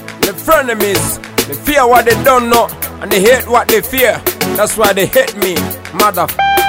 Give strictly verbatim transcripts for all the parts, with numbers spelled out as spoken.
the frenemies, they fear what they don't know, and they hate what they fear. That's why they hate me, mother.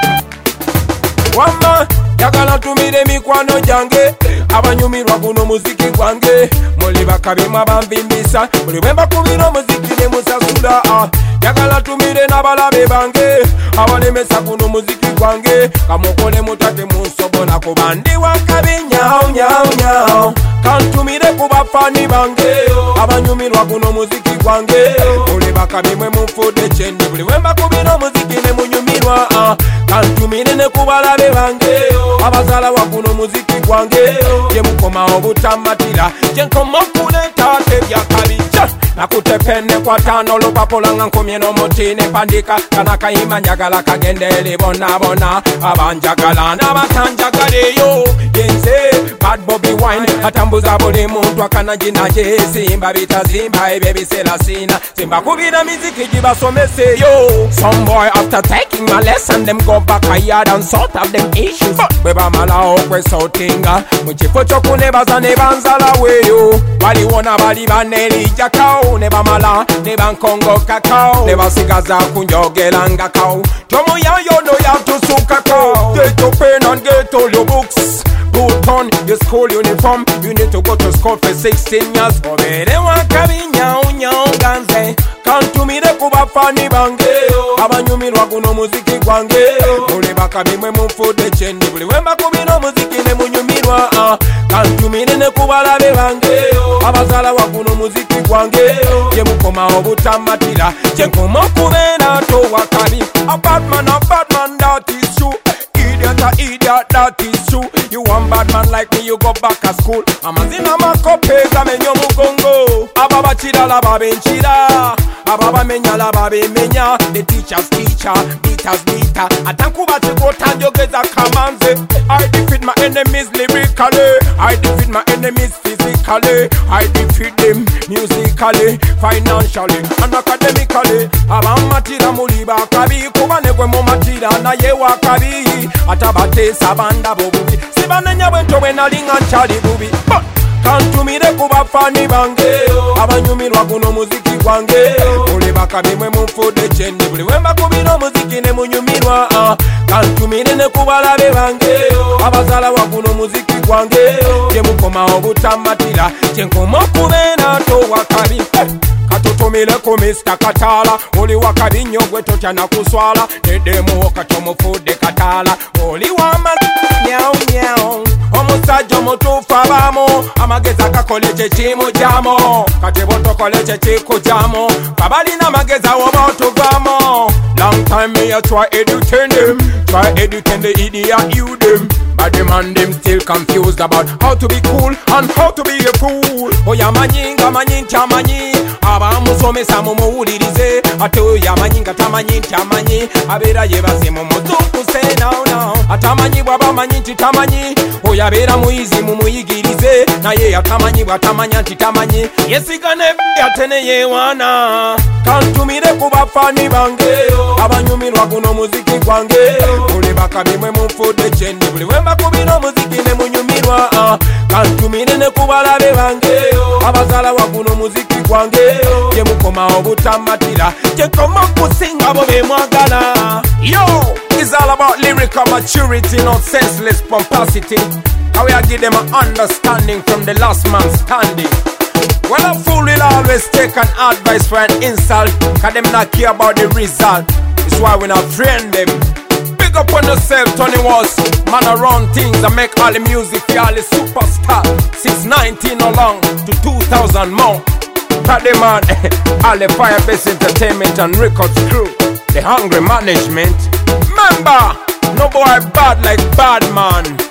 Wamba, yagala tumire mikwano jange, abanyumirwa guno muziki gwange. Muli bakabimwa bambimbisa, buli bwemba kubira muziki ne musasula. Yagala tumire n'abalabe bange, abalemesa guno muziki gwange. Kamukole mutate munsobona kubandi wakabi nyao nyao nyao. Kantumire kubafani bange, abanyumirwa guno muziki gwange. Muli bakabimwe mumfude chendi, buli bwemba kubira muziki ne munyumirwa. Kantumire ne kubalabe bange, abazala wa guno muziki gwange. Je mukoma obutamatira, je nkoma kuleta tebyakabija. Nakutepene kwa tano lupapola nga nkomye n'omutini pandika. Kanakayima njagala kagendele bona bona, abanjagala n'abatanjagaleyo. Yenze Bad Bobby Wine atambuza buli muntu akanajinaje. Simba bitazimba ebyo ebiseera sina, simba kubira miziki gibasomeseyo. Some boy after taking my lesson, them go back a yard and sort of them issues. Bwe bamala okwesotinga mu kifo ky'okunebaza ne banzala weyo. Baliwona bali banelijjakao, ne bamala ne bankongo kakao, ne basigaza kunjogera nga kao. Tomuyayo no yatusukako. Get your pen and get all your books. Put on your school uniform. You need to go to school for sixteen years. Obere wakabi nyao nyao ganze. Kantumire kubafani bange, abanyumirwa guno muziki gwange. Muli bakabimwe mumfude chendi, buli wemba kubino muziki ne munyumirwa. Kantumire ne kubalabe bange, abazala wa guno muziki gwange. Je mukoma obutamatira, je nkoma kubera to wakabi. A bad man, a bad man, that is true. Idiot, a idiot, that is true. You want bad man like me, you go back to school. Amazina makopeza menyo mugongo. Ababa chida la babe nchida, ababa menya la babe menya. The teachers teacher, beaters beater. Atankuba chiko tanjogeza kamanze. I defeat my enemies lyrically, I defeat my enemies physically, I defeat them musically, financially and academically. Abamatira muliba kabi, kubane kwe momatira na yewa kabi. Atabate sabanda bobubi, sibanenya bwento wenalinga nchali bubi. Kantumire kubafani bange, abanyumirwa guno muziki gwange. Muli bakabimwe mumfude chendi, buli wemba kubino muziki ne munyumirwa. Kantumire ne kubalabe bange, abazala wa guno muziki gwange. Je mukoma obutamatira, je nkoma kubera to wakabi. Katutumile ku Mister Katala, oli wakabi nnyo gwe totya na kuswala. Nedemu katomufude katala, oli wama nyao nyao. Omusajja omutuufu abamu, amagezi agakola ekyo kimujjamo. Kati bw'otokola ekyo kikujjamo, kabalina amagezi awo b'otuvamo. Long time me a try educating them, try educating the idiot you them. But the man them still confused about how to be cool and how to be a fool. Oyamanyi nga manyi nti amanyi, abamusomesa mumuwulirize. Ate oyamanyi nga tamanyi nti amanyi, abeera yeebase mu muzuukuse now now. Atamanyi bw'aba manyi nti tamanyi, oyabeera muyizi mumuyigirize. Naye atamanyi bw'atamanya nti tamanyi, yesigane ate ne yeewaana. Kantumire ku bafani bange, abanyumirwa guno muziki gwange. Muli bakabimwe mumfude chendi, buli wemba kubino muziki ne munyumirwa. Kantumire ne kubalabe bange, abazala wa guno muziki gwange. Je mukoma obutamatira, je nkoma kusinga bo bemwagala. Yo, it's all about lyrical maturity, not senseless pomposity. How we give them an understanding from the last man standing. Well, a fool will always take an advice for an insult, cause them not care about the result. That's why we not friend them. Big up on yourself, Tony Was. Man around things and make all the music for all the superstar. Since nineteen along to two thousand more. Got them on all the Firebase Entertainment and Records crew. The Hungry Management. Remember, no boy bad like bad man.